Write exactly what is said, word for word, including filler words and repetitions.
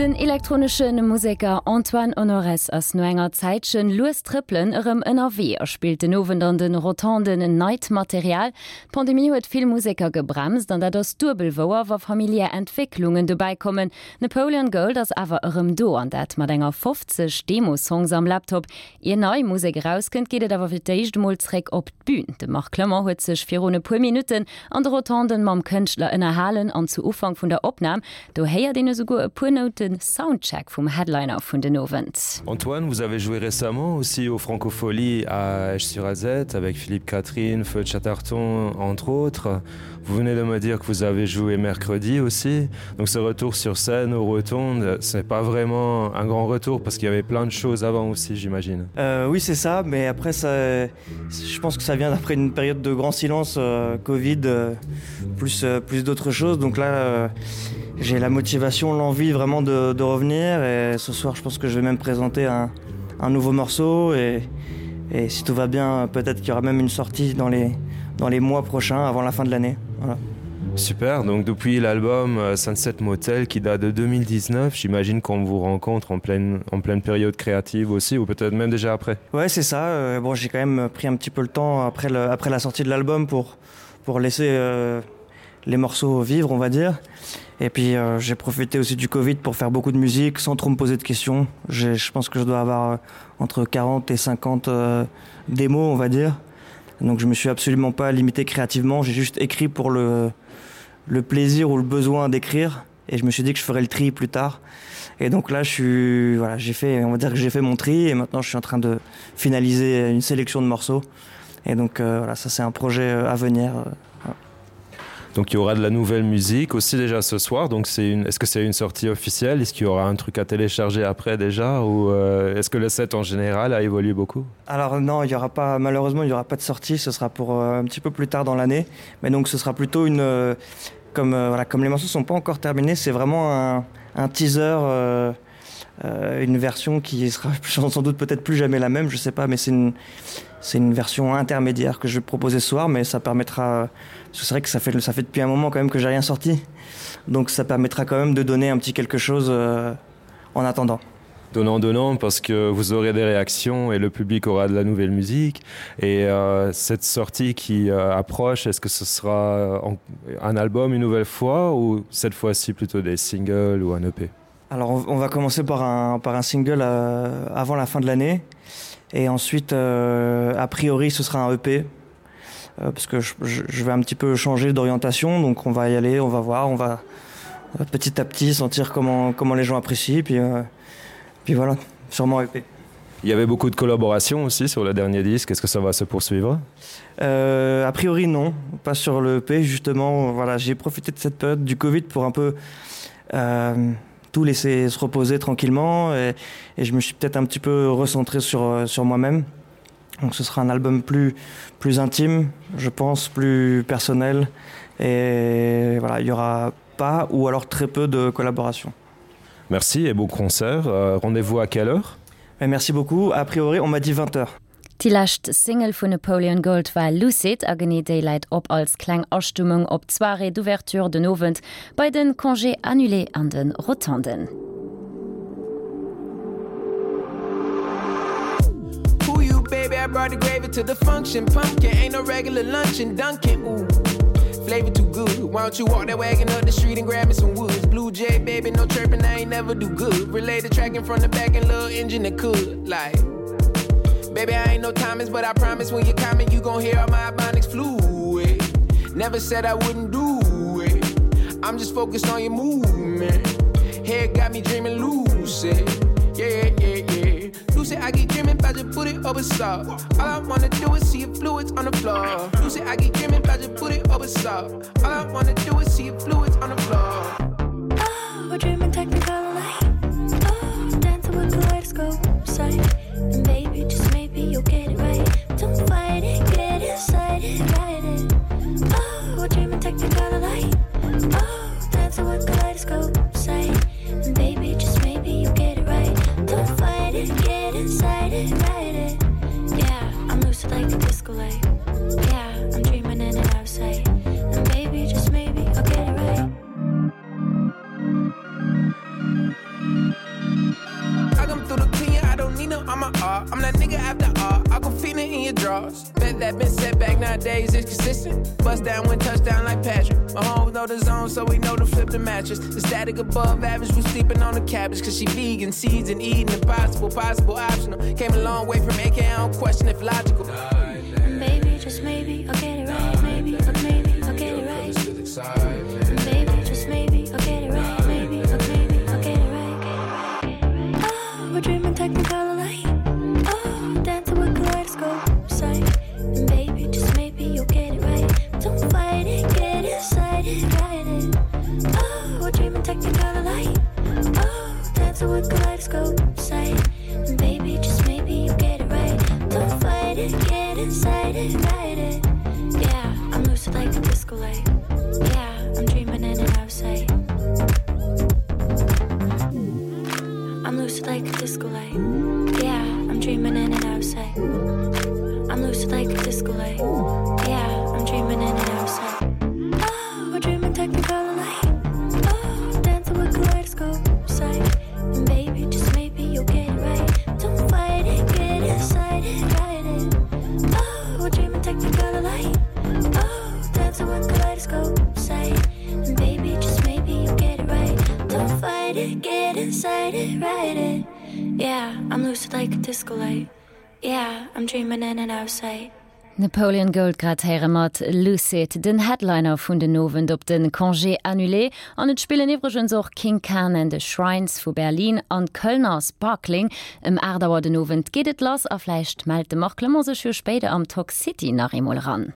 Den elektronischen Musiker Antoine Honores ass no enger Zeitchen Louis Triplen ërem N R W er spielt den nowen an den rotanden Neidmaterial. Pandemie huet viel Musiker gebremst, an dat das Dubelwoer war familiär Entwicklungen dabeikommen. Napoleon Gold ass awer ërem do an dat mat enger fünfzig Demosongs am Laptop. Ihr neu Musik rauskënnt geet awer fir d'éicht Molzreck op d'Bün. De macht Klammer huet sech fir runne pu Minuten an de Rotanden mam Kënchtler ënnerhalen an zu Ufang vun der Opnam. Do héier dene sogo e pu Noten Soundcheck vom Headliner von den Ovent. Antoine, vous avez joué récemment aussi au Francophonie à Esch-sur-Alzette avec Philippe Catherine, Feu de Chatterton, entre autres. Vous venez de me dire que vous avez joué mercredi aussi. Donc ce retour sur scène aux Rotondes, ce n'est pas vraiment un grand retour parce qu'il y avait plein de choses avant aussi, j'imagine. Euh, oui, c'est ça, mais après, ça, je pense que ça vient d'après une période de grand silence, euh, Covid, euh, plus, euh, plus d'autres choses. Donc là, euh, j'ai la motivation, l'envie vraiment de, de revenir. Et ce soir, je pense que je vais même présenter un, un nouveau morceau. Et, et si tout va bien, peut-être qu'il y aura même une sortie dans les, dans les mois prochains, avant la fin de l'année. Voilà. Super, donc depuis l'album Sunset Motel qui date de deux mille dix-neuf, j'imagine qu'on vous rencontre en pleine, en pleine période créative aussi, ou peut-être même déjà après. Ouais, c'est ça. Euh, bon, j'ai quand même pris un petit peu le temps après, le, après la sortie de l'album pour, pour laisser euh, les morceaux vivre, on va dire. Et puis euh, j'ai profité aussi du Covid pour faire beaucoup de musique sans trop me poser de questions. J'ai, je pense que je dois avoir entre quarante et cinquante euh, démos, on va dire. Donc je me suis absolument pas limité créativement, j'ai juste écrit pour le, le plaisir ou le besoin d'écrire. Et je me suis dit que je ferais le tri plus tard. Et donc là, je suis, voilà, j'ai fait, on va dire que j'ai fait mon tri et maintenant je suis en train de finaliser une sélection de morceaux. Et donc euh, voilà, ça c'est un projet à venir. Euh, voilà. Donc il y aura de la nouvelle musique aussi déjà ce soir. Donc c'est une... est-ce que c'est une sortie officielle? Est-ce qu'il y aura un truc à télécharger après déjà? Ou euh, est-ce que le set en général a évolué beaucoup? Alors non, il y aura pas, malheureusement il n'y aura pas de sortie. Ce sera pour euh, un petit peu plus tard dans l'année. Mais donc ce sera plutôt une... Euh, comme, euh, voilà, comme les morceaux ne sont pas encore terminés, c'est vraiment un, un teaser, euh, euh, une version qui sera sans doute peut-être plus jamais la même, je ne sais pas, mais c'est une... C'est une version intermédiaire que je vais proposer ce soir, mais ça permettra... Parce que c'est vrai que ça fait, ça fait depuis un moment quand même que j'ai rien sorti. Donc ça permettra quand même de donner un petit quelque chose euh, en attendant. Donnant, donnant, parce que vous aurez des réactions et le public aura de la nouvelle musique. Et euh, cette sortie qui euh, approche, est-ce que ce sera en, un album une nouvelle fois ou cette fois-ci plutôt des singles ou un E P? Alors on, on va commencer par un, par un single euh, avant la fin de l'année. Et ensuite, euh, a priori, ce sera un E P, euh, parce que je, je vais un petit peu changer d'orientation, donc on va y aller, on va voir, on va euh, petit à petit sentir comment, comment les gens apprécient, puis, euh, puis voilà, sûrement E P. Il y avait beaucoup de collaborations aussi sur le dernier disque, est-ce que ça va se poursuivre? euh, A priori non, pas sur le E P, justement, voilà, j'ai profité de cette période du Covid pour un peu... Euh, tout laisser se reposer tranquillement et, et je me suis peut-être un petit peu recentré sur, sur moi-même. Donc ce sera un album plus, plus intime, je pense, plus personnel et voilà, il n'y aura pas ou alors très peu de collaboration. Merci et bon concert. Euh, rendez-vous à quelle heure? Et merci beaucoup. A priori, on m'a dit vingt heures. Die lacht Single vun Napoleon Gold war Lucid a genie Daylight op als kleng Ausstimmung op Zwaare d'Ouverture den Novent bei den Congé annulé an den Rotanden. Who you, baby? I brought the gravy to the function. Pumpkin ain't no regular lunch and Dunkin'. Ooh, flavor too good. Why don't you walk that wagon up the street and grab me some woods? Blue Jay, baby, no chirping, I ain't never do good. Relay the tracking from the back and little engine that could like. Baby, I ain't no Thomas, but I promise when you comment, you gon' hear all my ebonics fluid. Never said I wouldn't do it. I'm just focused on your movement. Head got me dreaming lucid. Yeah, yeah, yeah. Lucid, I get dreaming, but just put it over soft. All I wanna do is see your fluids on the floor. Lucid, I get dreaming, but just put it over soft. All I wanna do is see your fluids on the floor. Oh, we're dreaming technical light. Oh, dancing with the kaleidoscope sight. And baby, just maybe you'll get it right. Don't fight it, get inside it, ride it. Oh, we're dreaming technical light. Oh, dancing with kaleidoscope sight. And baby, just maybe you'll get it right. Don't fight it, get inside it, ride it. Yeah, I'm lucid like a disco light. Yeah, I'm dreaming in an outside. And baby, just maybe I'll get it right. all. I'm that nigga after all. I go feeling in your drawers. Bet that been set back nowadays is consistent. Bust down when touchdown like Patrick. My home know the zone, so we know to flip the mattress. The static above average, we sleeping on the cabbage. Cause she vegan, seeds and eating impossible, possible, optional. Came a long way from A K, I don't question if logical. Maybe, just maybe, I'll get it right. Maybe, but maybe, I'll get it right. Maybe, just maybe, I'll get it right. Maybe, but maybe, I'll get it right. Oh, we're dreaming technicolor light. Oh, dancing with kaleidoscope sight. And baby, just maybe, you'll get it right. Don't fight it, get inside it, ride it. Oh, we're dreaming technicolor light. Oh, dancing with kaleidoscope sight. And baby, just maybe, you'll get it right. Don't fight it, get inside it, ride it. Yeah, I'm lucid like a disco light. Yeah, I'm dreaming in and outside. I'm lucid like a disco light. Yeah, I'm dreaming in and outside. I'm lucid like a disco light. Yeah, I'm dreaming in and outside. Oh, we're dreaming technicolor light. Oh, dancing with kaleidoscope sight. And baby, just maybe you'll get it right. Don't fight it, get inside it, ride it. Oh, we're dreaming technicolor light. Oh, dancing with kaleidoscope sight. And baby, just maybe you'll get it right. Don't fight it, get inside it, ride it. Yeah, I'm lucid like a disco light. Yeah, I'm dreaming in and outside. Napoleon Goldgrad here mat Lucid, den Headliner vun den Nowen op den Congé annulé, an et Spielen iwwergens och King Can and the Shrines vu Berlin an Kölner Sparkling. Im Erdauer den Nowen gedet lass, a fleicht meld de Marklemose für später am Talk City nach Emol ran.